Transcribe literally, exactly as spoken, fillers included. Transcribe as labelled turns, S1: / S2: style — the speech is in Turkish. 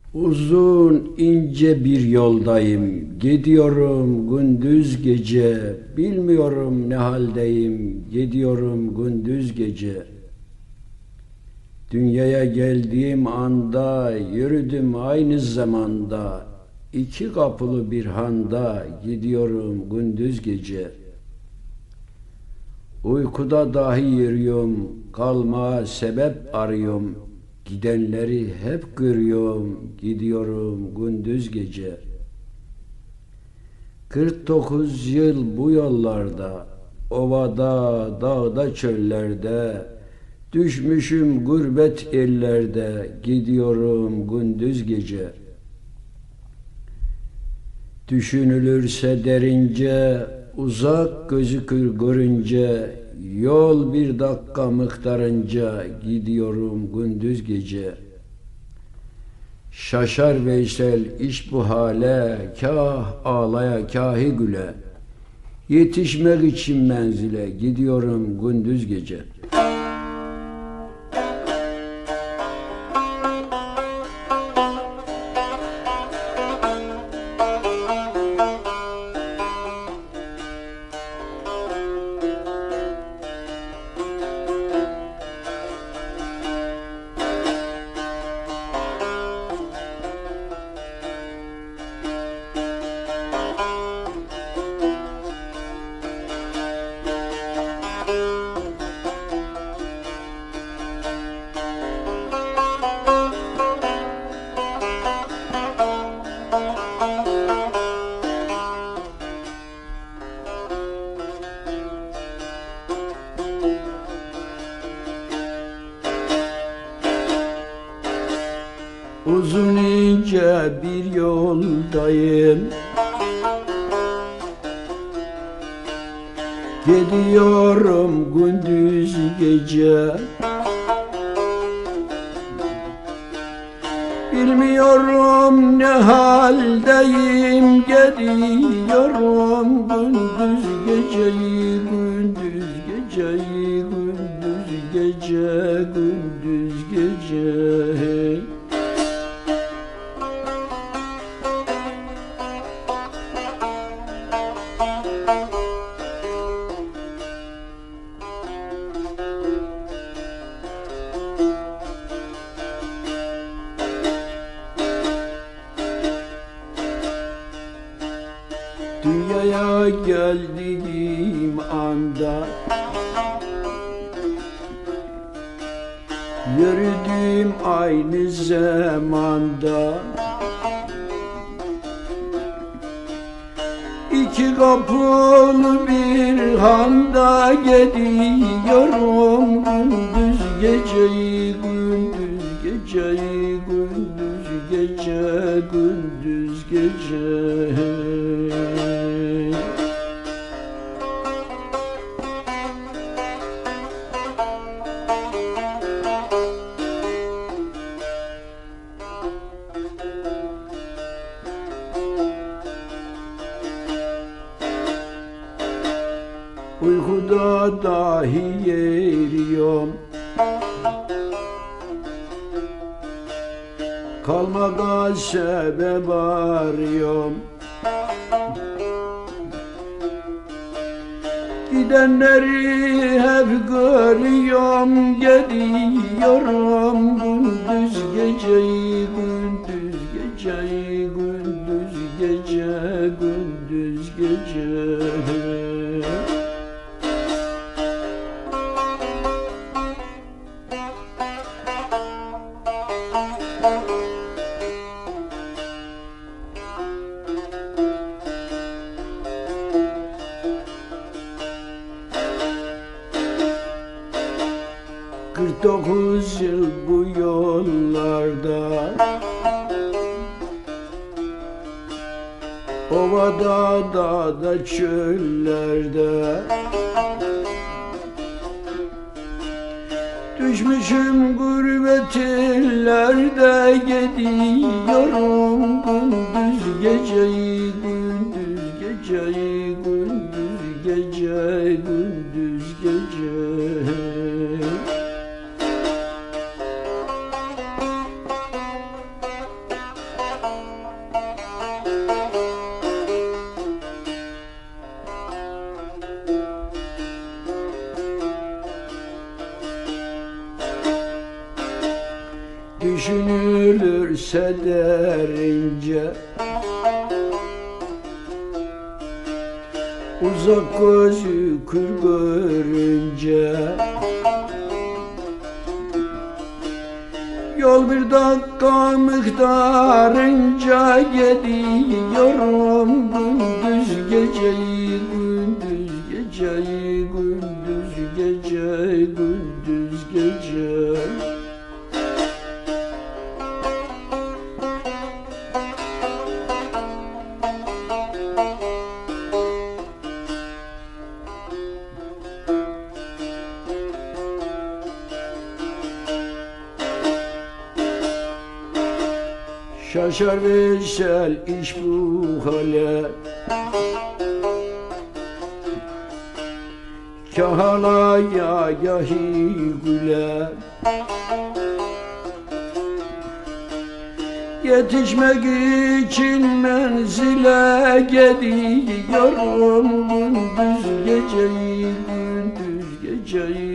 S1: Uzun ince bir yoldayım, gidiyorum gündüz gece, bilmiyorum ne haldeyim, gidiyorum gündüz gece. Dünyaya geldiğim anda, yürüdüm aynı zamanda, iki kapılı bir handa, gidiyorum gündüz gece. Uykuda dahi yürüyorum, kalmaya sebep arıyorum. Gidenleri hep görüyorum, gidiyorum gündüz gece. kırk dokuz yıl bu yollarda, ovada, dağda, çöllerde, düşmüşüm gurbet ellerde, gidiyorum gündüz gece. Düşünülürse derince, uzak gözükür görünce, yol bir dakika miktarınca, gidiyorum gündüz gece. Şaşar Veysel iş bu hale, kah ağlaya kahi güle, yetişmek için menzile, gidiyorum gündüz gece. Uzun ince bir yoldayım, gidiyorum gündüz gece. Bilmiyorum ne haldeyim, gidiyorum gündüz geceyi, gündüz geceyi, gündüz gece, gündüz gece. Dünyaya geldiğim anda, yürüdüğüm aynı zamanda, iki kapılı bir handa, gidiyorum gündüz geceyi, gündüz geceyi, gündüz gece, gündüz gece. Uykuda dahi yeriyorum, kalmağa sebep arıyorum. Gidenleri hep görüyorum, gidiyorum gündüz geceyi, gündüz geceyi, gündüz gece, gündüz gece. kırk dokuz yıl bu yollarda, ovada, dağda, çöllerde, düşmüşüm gurbet ellerde, gidiyorum gündüz geceyi, gündüz geceyi, gündüz gece, gündüz gece. görse derince, uzak gözü kör görünce, yol bir dakika miktarınca gidiyorum gündüz geceyi, gündüz geceyi, gündüz gece, gündüz gece. Şaşar veysel iş bu hale, kâh alaya gahi güle. Yetişmek için menzile gidiyorum gündüz geceyi, gündüz geceyi.